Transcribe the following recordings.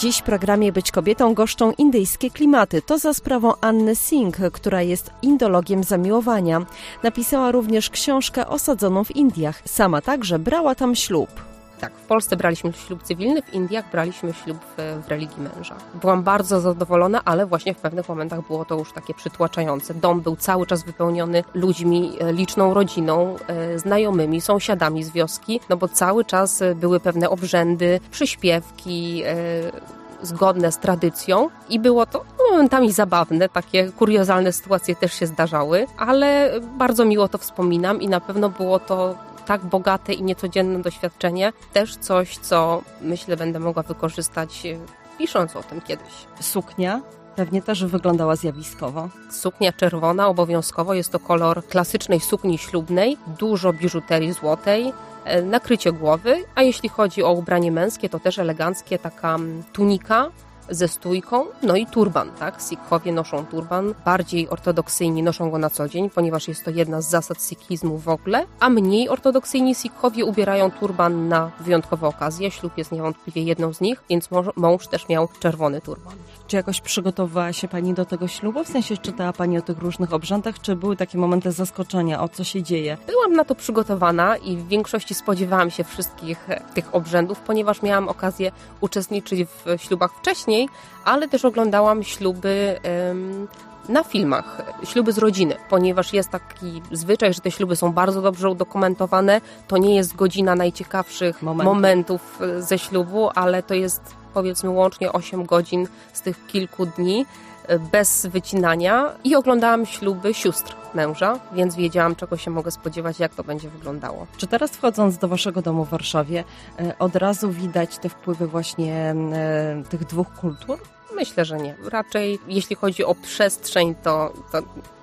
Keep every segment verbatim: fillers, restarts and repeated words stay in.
Dziś w programie Być kobietą goszczą indyjskie klimaty. To za sprawą Anny Singh, która jest indologiem zamiłowania. Napisała również książkę osadzoną w Indiach. Sama także brała tam ślub. Tak, w Polsce braliśmy ślub cywilny, w Indiach braliśmy ślub w, w religii męża. Byłam bardzo zadowolona, ale właśnie w pewnych momentach było to już takie przytłaczające. Dom był cały czas wypełniony ludźmi, liczną rodziną, e, znajomymi, sąsiadami z wioski, no bo cały czas były pewne obrzędy, przyśpiewki, e, zgodne z tradycją i było to momentami zabawne, takie kuriozalne sytuacje też się zdarzały, ale bardzo miło to wspominam i na pewno było to tak bogate i niecodzienne doświadczenie, też coś, co myślę będę mogła wykorzystać pisząc o tym kiedyś. Suknia pewnie też wyglądała zjawiskowo. Suknia czerwona obowiązkowo, jest to kolor klasycznej sukni ślubnej, dużo biżuterii złotej, nakrycie głowy, a jeśli chodzi o ubranie męskie, to też eleganckie, taka tunika ze stójką, no i turban, tak? Sikhowie noszą turban, bardziej ortodoksyjni noszą go na co dzień, ponieważ jest to jedna z zasad sikhizmu w ogóle, a mniej ortodoksyjni Sikhowie ubierają turban na wyjątkowe okazje. Ślub jest niewątpliwie jedną z nich, więc mąż też miał czerwony turban. Czy jakoś przygotowywała się Pani do tego ślubu? W sensie czytała Pani o tych różnych obrzędach, czy były takie momenty zaskoczenia, o co się dzieje? Byłam na to przygotowana i w większości spodziewałam się wszystkich tych obrzędów, ponieważ miałam okazję uczestniczyć w ślubach wcześniej, ale też oglądałam śluby ym, na filmach, śluby z rodziny, ponieważ jest taki zwyczaj, że te śluby są bardzo dobrze udokumentowane. To nie jest godzina najciekawszych Momenty. momentów ze ślubu, ale to jest powiedzmy łącznie osiem godzin z tych kilku dni bez wycinania i oglądałam śluby sióstr męża, więc wiedziałam, czego się mogę spodziewać, jak to będzie wyglądało. Czy teraz wchodząc do Waszego domu w Warszawie, od razu widać te wpływy właśnie tych dwóch kultur? Myślę, że nie. Raczej jeśli chodzi o przestrzeń, to, to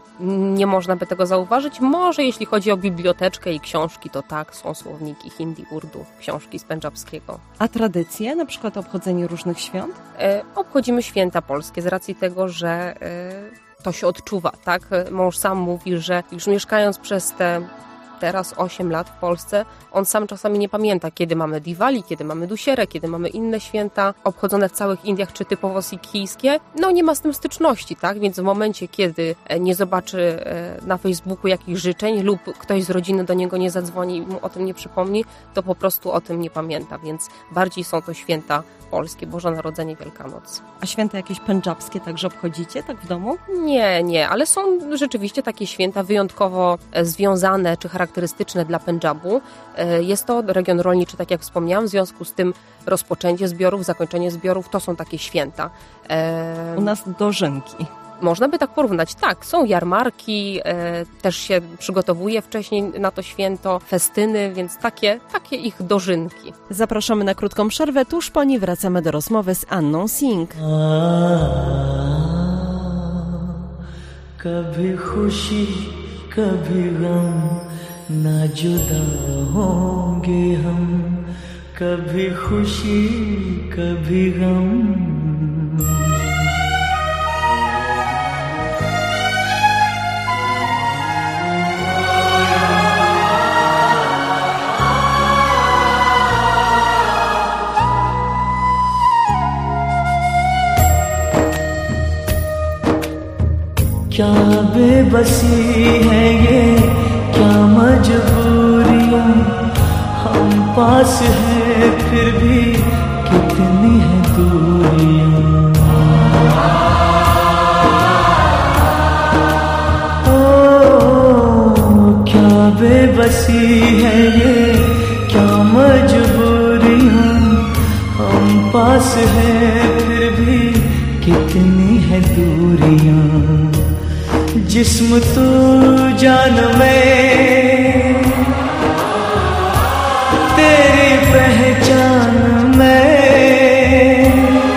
nie można by tego zauważyć. Może jeśli chodzi o biblioteczkę i książki, to tak, są słowniki hindi, urdu, książki z pendżabskiego. A tradycje, na przykład obchodzenie różnych świąt? E, obchodzimy święta polskie z racji tego, że e, to się odczuwa, tak? Mąż sam mówi, że już mieszkając przez te teraz osiem lat w Polsce, on sam czasami nie pamięta, kiedy mamy Diwali, kiedy mamy Dusierę, kiedy mamy inne święta obchodzone w całych Indiach, czy typowo sikhijskie. No nie ma z tym styczności, tak? Więc w momencie, kiedy nie zobaczy na Facebooku jakichś życzeń lub ktoś z rodziny do niego nie zadzwoni i mu o tym nie przypomni, to po prostu o tym nie pamięta, więc bardziej są to święta polskie, Boże Narodzenie, Wielkanoc. A święta jakieś pendżabskie także obchodzicie, tak w domu? Nie, nie, ale są rzeczywiście takie święta wyjątkowo związane czy charakterystyczne dla Pendżabu. Jest to region rolniczy, tak jak wspomniałam, w związku z tym rozpoczęcie zbiorów, zakończenie zbiorów, to są takie święta. U nas dożynki. Można by tak porównać. Tak, są jarmarki, e, też się przygotowuje wcześniej na to święto, festyny, więc takie, takie ich dożynki. Zapraszamy na krótką przerwę, tuż po niej wracamy do rozmowy z Anną Singh. Kabhi khushi, kabhi gham, na juda honge hum. Kabhi khushi, kabhi gham. क्या बेबसी है ये, क्या मजबूरियां, हम पास हैं फिर भी कितनी है दूरियां। ओ क्या बेबसी है ये, क्या मजबूरियां, हम पास हैं फिर भी कितनी है दूरियां। जिस्म तू जान में, तेरी पहचान में,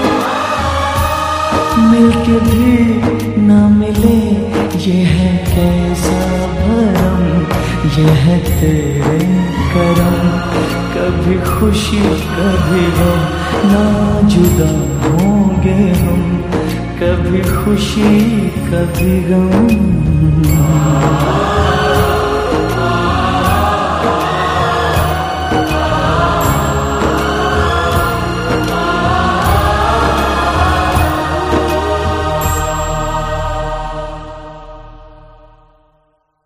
मिलके भी ना मिले ये है कैसा भरम, ये है तेरे करम। कभी खुशी कभी गम, ना जुदा होंगे हम, कभी खुशी कभी गम।